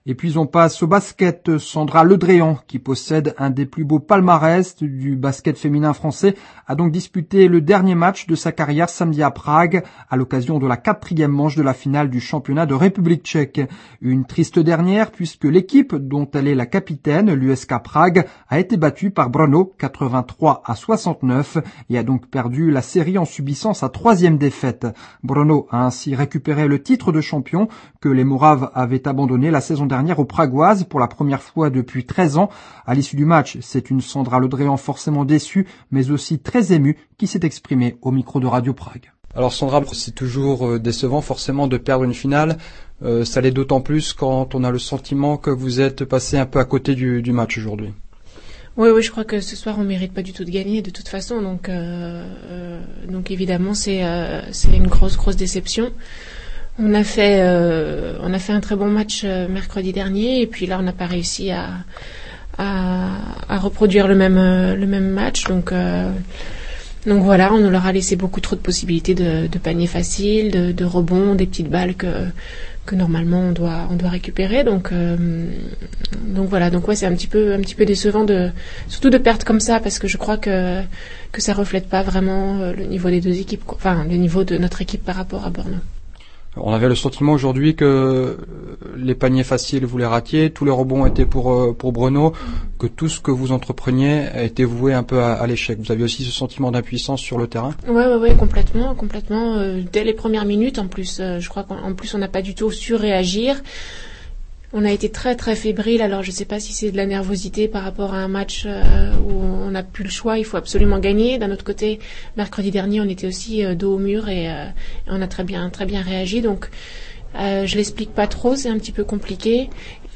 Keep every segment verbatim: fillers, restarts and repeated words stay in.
Et puis on passe au basket. Sandra Ledréan, qui possède un des plus beaux palmarès du basket féminin français, a donc disputé le dernier match de sa carrière samedi à Prague, à l'occasion de la quatrième manche de la finale du championnat de République tchèque. Une triste dernière puisque l'équipe dont elle est la capitaine, l'U S K Prague, a été battue par Brno quatre-vingt-trois à soixante-neuf et a donc perdu la série en subissant sa troisième défaite. Brno a ainsi récupéré le titre de champion que les Moraves avaient abandonné la saison dernière aux Pragoises pour la première fois depuis treize ans. À l'issue du match, c'est une Sandra Ledréan forcément déçue, mais aussi très émue, qui s'est exprimée au micro de Radio Prague. Alors Sandra, c'est toujours décevant forcément de perdre une finale. Euh, ça l'est d'autant plus quand on a le sentiment que vous êtes passé un peu à côté du, du match aujourd'hui. Oui, oui, je crois que ce soir on mérite pas du tout de gagner de toute façon, donc euh, euh, donc évidemment c'est euh, c'est une grosse grosse déception. On a fait, euh, on a fait un très bon match euh, mercredi dernier, et puis là on n'a pas réussi à, à, à reproduire le même, euh, le même match. Donc, euh, donc voilà, on leur a laissé beaucoup trop de possibilités de, de paniers faciles, de, de rebonds, des petites balles que, que normalement on doit, on doit récupérer. Donc, euh, donc voilà, donc ouais, c'est un petit peu, un petit peu décevant de, surtout de perdre comme ça, parce que je crois que que ça reflète pas vraiment le niveau des deux équipes, quoi. Enfin le niveau de notre équipe par rapport à Brno. On avait le sentiment aujourd'hui que les paniers faciles vous les ratiez, tous les rebonds étaient pour pour Brno, que tout ce que vous entrepreniez était voué un peu à, à l'échec. Vous aviez aussi ce sentiment d'impuissance sur le terrain ? Ouais, ouais, ouais, complètement, complètement. Euh, dès les premières minutes, en plus, euh, je crois qu'en plus on n'a pas du tout su réagir. On a été très très fébrile, alors je sais pas si c'est de la nervosité par rapport à un match euh, où on n'a plus le choix, il faut absolument gagner. D'un autre côté, mercredi dernier, on était aussi euh, dos au mur et, euh, et on a très bien très bien réagi. Donc euh, je l'explique pas trop, c'est un petit peu compliqué.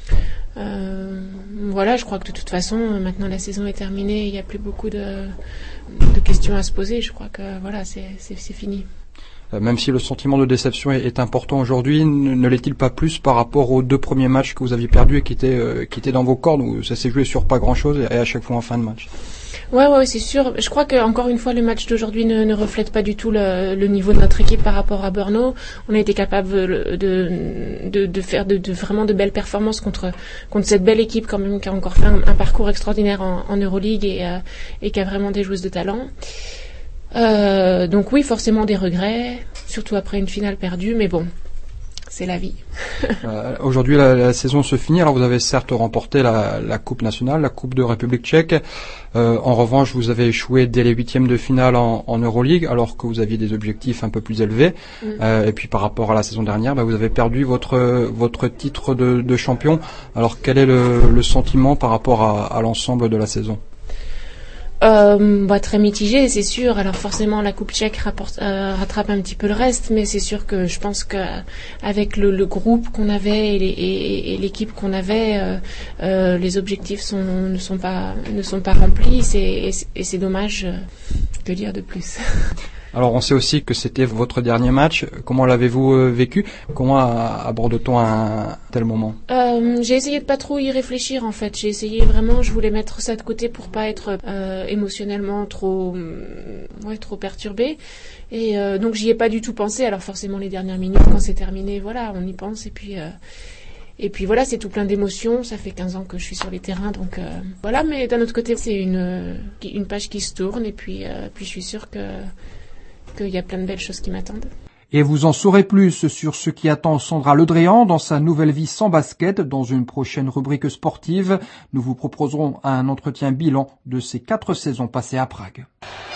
Euh, voilà, je crois que de toute façon, maintenant la saison est terminée, il n'y a plus beaucoup de, de questions à se poser. Je crois que voilà, c'est c'est, c'est fini. Même si le sentiment de déception est, est important aujourd'hui, ne, ne l'est-il pas plus par rapport aux deux premiers matchs que vous aviez perdus et qui étaient, euh, qui étaient dans vos cordes, où ça s'est joué sur pas grand-chose et à chaque fois en fin de match ? Ouais, ouais, c'est sûr. Je crois que encore une fois, le match d'aujourd'hui ne, ne reflète pas du tout le, le niveau de notre équipe par rapport à Brno. On a été capable de, de, de faire de, de vraiment de belles performances contre, contre cette belle équipe quand même qui a encore fait un, un parcours extraordinaire en, en Euroleague et, euh, et qui a vraiment des joueuses de talent. Euh, donc oui, forcément des regrets, surtout après une finale perdue, mais bon, c'est la vie. euh, aujourd'hui, la, la saison se finit. Alors vous avez certes remporté la, la Coupe nationale, la Coupe de République tchèque. Euh, en revanche, vous avez échoué dès les huitièmes de finale en, en Euroleague, alors que vous aviez des objectifs un peu plus élevés. Mm. Euh, et puis par rapport à la saison dernière, bah, vous avez perdu votre votre titre de, de champion. Alors quel est le, le sentiment par rapport à, à l'ensemble de la saison ? Euh, bah, très mitigé, c'est sûr. Alors forcément, la Coupe tchèque rapporte, euh, rattrape un petit peu le reste, mais c'est sûr que je pense que avec le, le groupe qu'on avait et, les, et, et l'équipe qu'on avait, euh, euh, les objectifs sont, ne sont pas ne sont pas remplis. C'est, et, et c'est dommage. Euh, que dire de plus? Alors on sait aussi que c'était votre dernier match. Comment l'avez-vous euh, vécu ? Comment aborde-t-on un tel moment ? euh, J'ai essayé de pas trop y réfléchir en fait. J'ai essayé vraiment, je voulais mettre ça de côté pour pas être euh, émotionnellement trop, ouais, trop perturbée. Et euh, donc j'y ai pas du tout pensé. Alors forcément les dernières minutes quand c'est terminé, voilà, on y pense et puis. Euh, Et puis voilà, c'est tout plein d'émotions. Ça fait quinze ans que je suis sur les terrains, donc euh, voilà. Mais d'un autre côté, c'est une une page qui se tourne, et puis euh, puis je suis sûre que qu'il y a plein de belles choses qui m'attendent. Et vous en saurez plus sur ce qui attend Sandra Ledréan dans sa nouvelle vie sans basket dans une prochaine rubrique sportive. Nous vous proposerons un entretien bilan de ces quatre saisons passées à Prague.